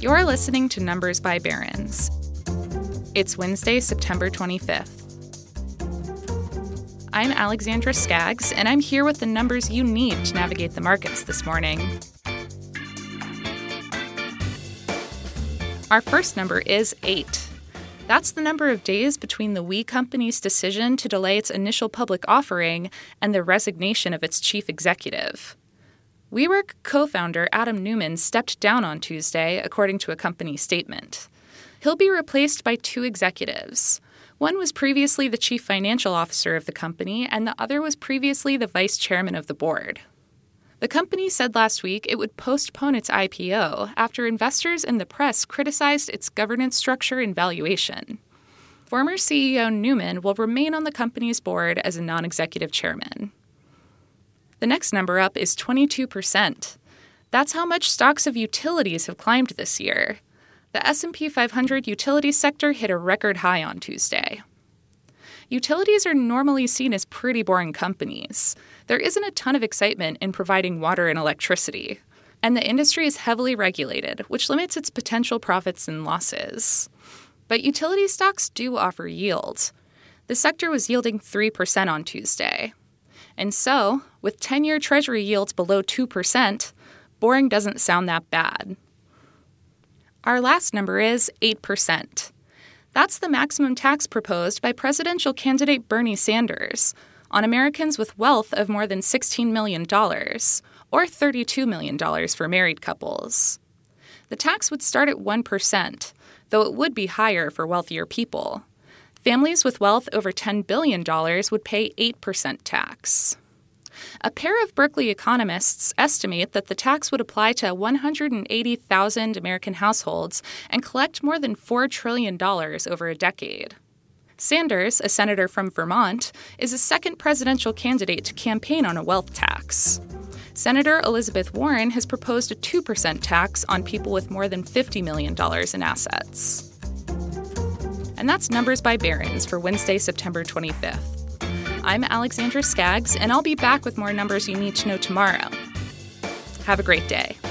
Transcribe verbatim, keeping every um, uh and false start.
You're listening to Numbers by Barron's. It's Wednesday, September twenty-fifth. I'm Alexandra Skaggs, and I'm here with the numbers you need to navigate the markets this morning. Our first number is eight. That's the number of days between the We Company's decision to delay its initial public offering and the resignation of its chief executive. WeWork co-founder Adam Neumann stepped down on Tuesday, according to a company statement. He'll be replaced by two executives. One was previously the chief financial officer of the company, and the other was previously the vice chairman of the board. The company said last week it would postpone its I P O after investors and the press criticized its governance structure and valuation. Former C E O Neumann will remain on the company's board as a non-executive chairman. The next number up is twenty-two percent. That's how much stocks of utilities have climbed this year. The S and P five hundred utilities sector hit a record high on Tuesday. Utilities are normally seen as pretty boring companies. There isn't a ton of excitement in providing water and electricity. And the industry is heavily regulated, which limits its potential profits and losses. But utility stocks do offer yield. The sector was yielding three percent on Tuesday. And so, with ten-year Treasury yields below two percent, boring doesn't sound that bad. Our last number is eight percent. That's the maximum tax proposed by presidential candidate Bernie Sanders on Americans with wealth of more than sixteen million dollars, or thirty-two million dollars for married couples. The tax would start at one percent, though it would be higher for wealthier people. Families with wealth over ten billion dollars would pay eight percent tax. A pair of Berkeley economists estimate that the tax would apply to one hundred eighty thousand American households and collect more than four trillion dollars over a decade. Sanders, a senator from Vermont, is a second presidential candidate to campaign on a wealth tax. Senator Elizabeth Warren has proposed a two percent tax on people with more than fifty million dollars in assets. And that's Numbers by Barron's for Wednesday, September twenty-fifth. I'm Alexandra Skaggs, and I'll be back with more numbers you need to know tomorrow. Have a great day.